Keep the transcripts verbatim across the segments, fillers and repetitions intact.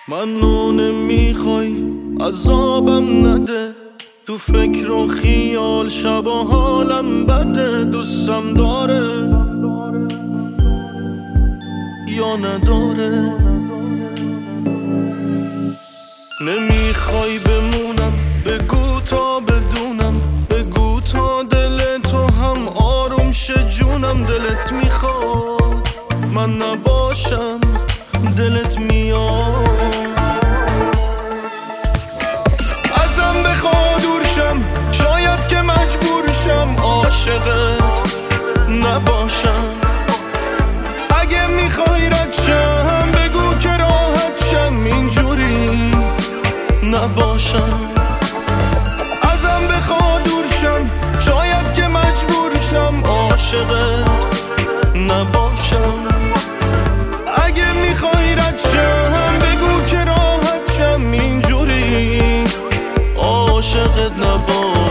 منو نمیخوای عذابم نده، تو فکر و خیال شب و حالم بده. دوستم داره یا نداره؟ نمیخوای بمونم بگو تا بدونم، بگو تا دل تو هم آروم شه جونم. دلت میخواد من نباشم، دلت میاد ازم بخواد دور شم، شاید که مجبور شم عاشقت نباشم. اگه میخوای رد شم بگو که راحت شم، اینجوری نباشم. ازم بخواد دور شم، شاید که مجبور شم عاشقت نباشم. اگه میخوای رد شم بگو که راحت شم، اینجوری عاشقت نباشم.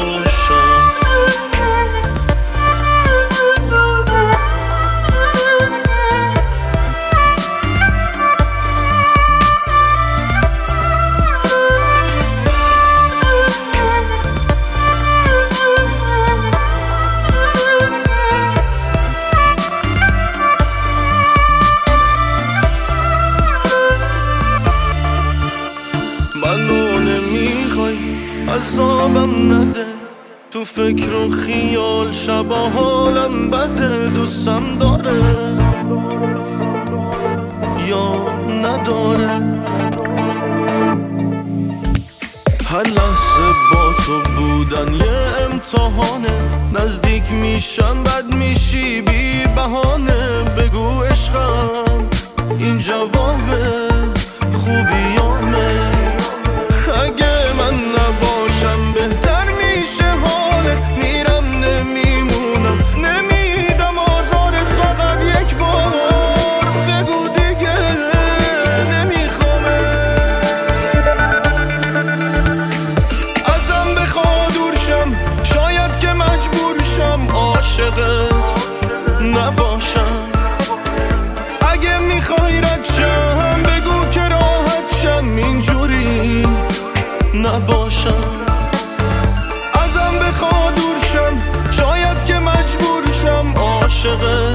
منو نمیخوای عذابم نده، تو فکر و خیال شب و حالم بده. دوستم داره یا نداره؟ هر لحظه با تو بودن یه امتحانه، نزدیک میشم بد میشی بی بهانه. بگو عشقم این جوابه خوبیامه. اگه من نباشم بهتر میشه حالت، میرم نمیمونم نمیدم آزارت. فقط یک بار بگو دیگه نمیخوامه. ازم بخواد دور شم، شاید که مجبور شم عاشقت نباشم. اگه میخوای رد شم بگو که راحت شم، اینجوری نباشم. ازم بخواد دور شم، شاید که مجبور شم عاشقت